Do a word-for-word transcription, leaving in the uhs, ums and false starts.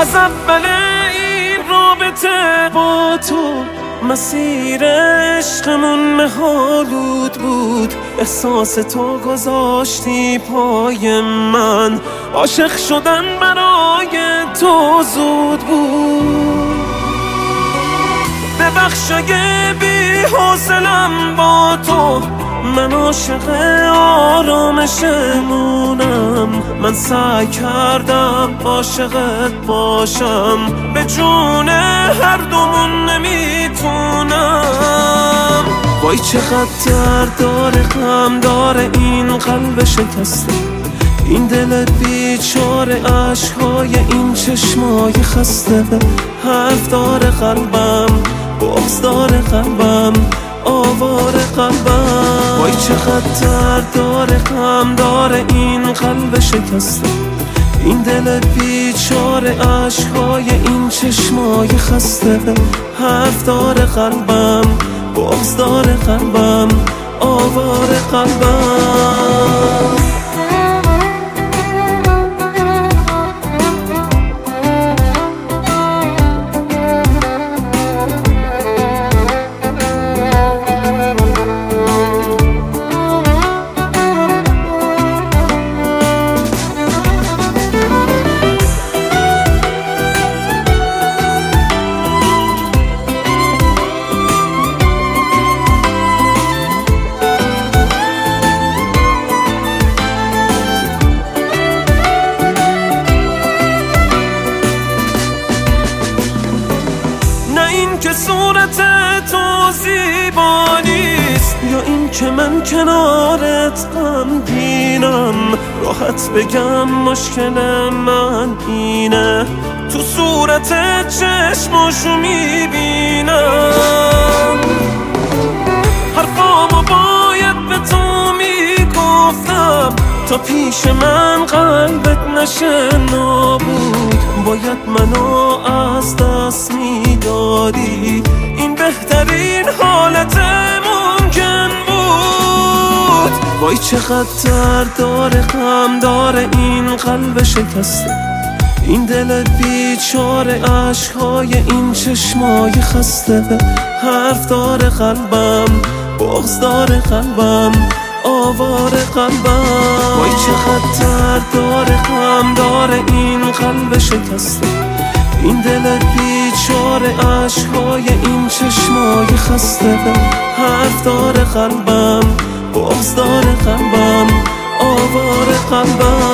از اول این رابطه با تو مسیر عشقمون مه‌آلود بود. احساس تو گذاشتی پای من، عاشق شدن برای تو زود بود. ببخش اگه بی حوصله‌ام با تو، من عاشق آرامشمونم. من سعی کردم عاشقت باشم، به جون هر دومون نمیتونم. وای چقدر درد داره، غم داره این قلب شکسته، این دل بیچاره، عشقهای این چشمای خسته. حرف داره قلبم، بغض داره قلبم، آواره قلبم. وای چقدر درد داره، غم داره این قلب شکسته، این دل بیچاره، عشقهای این چشمای خسته. حرف داره قلبم، بغض داره قلبم، آواره قلبم. که صورت تو زیبا نیست، یا این که من کنارت غمگینم. راحت بگم مشکل من اینه، تو صورت چشماشو میبینم. حرفامو باید به تو میگفتم، تا پیش من قلبت نشه نابود. باید منو از دست میدادی، این بهترین حالت ممکن بود. وای چقدر درد داره، غم داره این قلب شکسته، این دل بیچاره، عشقهای این چشمای خسته. حرف داره قلبم، بغض داره قلبم، آواره قلبم. وای چقدر درد داره، غم داره این قلب شکسته، این دل بیچاره، عشقهای این چشمای خسته. حرف داره قلبم، بغض داره قلبم، آواره قلبم.